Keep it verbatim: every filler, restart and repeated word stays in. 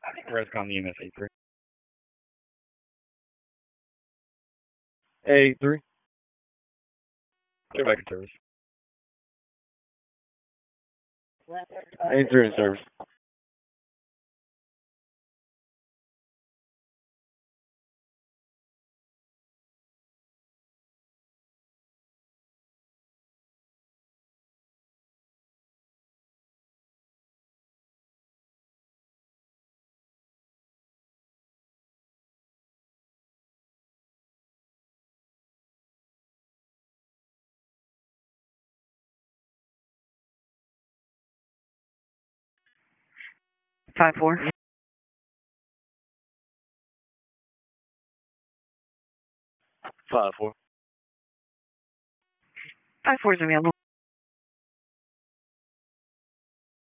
I think Rescom E M S A three. A three. They're back in service. A three in service. Five four. Five four. Five four is available.